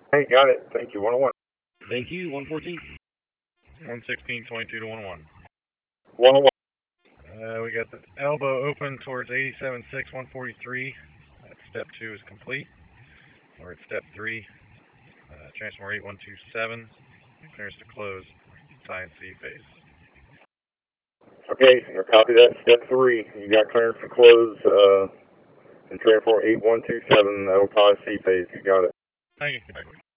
Hey, got it. Thank you. 101. Thank you, 114. 116, 22 to 101. 101. We got the elbow open towards 87.6, 143. Step 2 is complete. We're at step 3. Transformer 8127. Clearance to close. Tie and C phase. Okay, copy that. Step 3. You got clearance to close in transformer 8127. That'll tie C phase. You got it. Thank you.